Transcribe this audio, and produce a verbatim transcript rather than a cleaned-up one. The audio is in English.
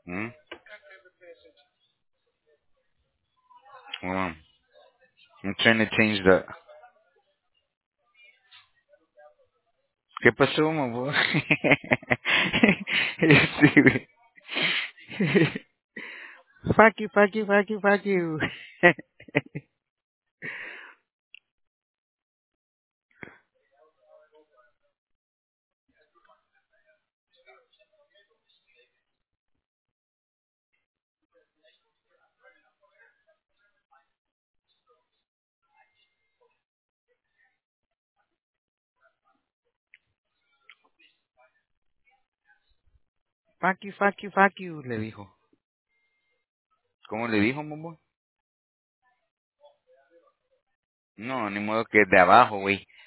Hmm? Hold on. I'm trying to change the... ¿Qué pasó, mamá? Sí, güey. Fuck you, fuck you, fuck you, fuck you. Fuck you, fuck you, fuck you, le dijo. ¿Cómo le dijo, mamá? No, ni modo que de abajo, güey.